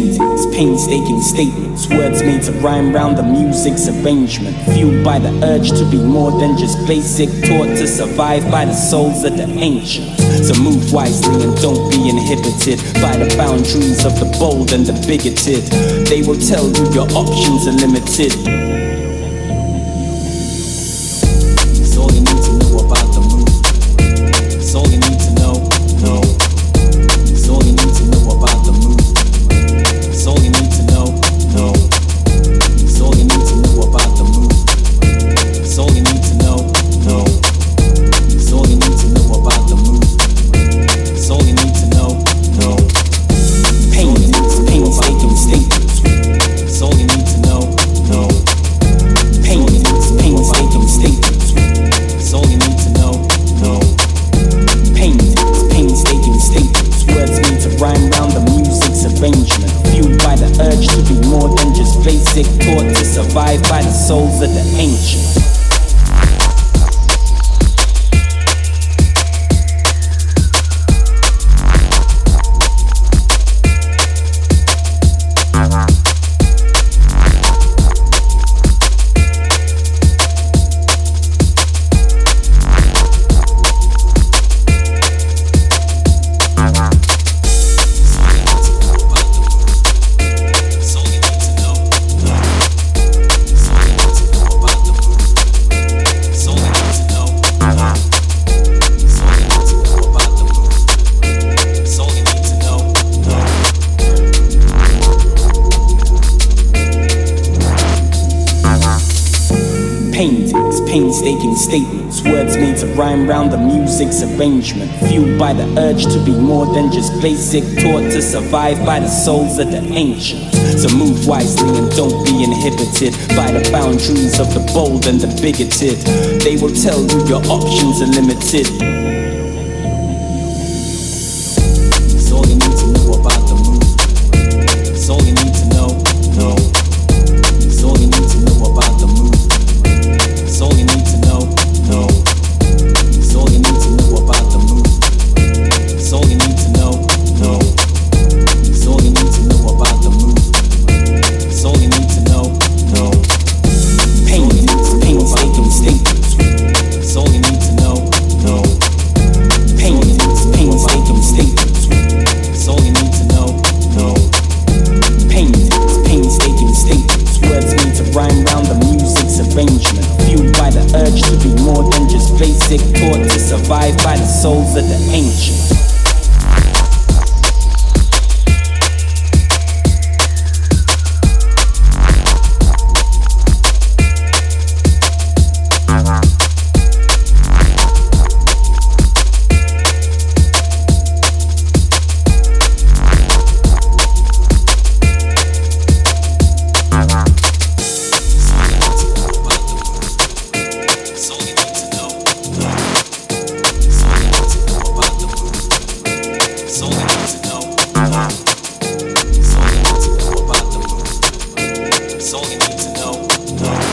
Paintings, painstaking statements, words made to rhyme round the music's arrangement, fueled by the urge to be more than just basic, taught to survive by the souls of the ancients. So move wisely and don't be inhibited by the boundaries of the bold and the bigoted. They will tell you your options are limited. It's all you need to know about the move. It's all you need to know. No. It's all you need to know about the move. It's all you need to know. No. It's all you need to know about the move. It's all you need to know. No. It's all you need to know about the move. It's all you need to know. No. Paintings, painstaking statements. It's all you need to know. No. Paintings, painstaking statements. It's all you need to know. No. Paintings, painstaking statements. Words made to rhyme round the music's arrangement, fueled by the urge to be more than just basic, taught to survive by the souls of the ancients. Paintings, painstaking statements, words made to rhyme round the music's arrangement, fueled by the urge to be more than just basic, taught to survive by the souls of the ancients. So move wisely and don't be inhibited by the boundaries of the bold and the bigoted. They will tell you your options are limited. It's all you need to know about the move. It's all you need to know. No. It's all you need to know about the move. It's all you need to know. No. It's all you need to know about the move. It's all you need to know. No. It's all you need to know about the move. It's all you need to know. No. Paintings, painstaking statements. It's all you need to know. No. Paintings, painstaking statements. It's all you need to know. No. Paintings, painstaking statements. Words made to rhyme round the music's arrangement, fueled by the urge to be more than just basic, taught to survive by the souls of the ancients. It's all you need to know.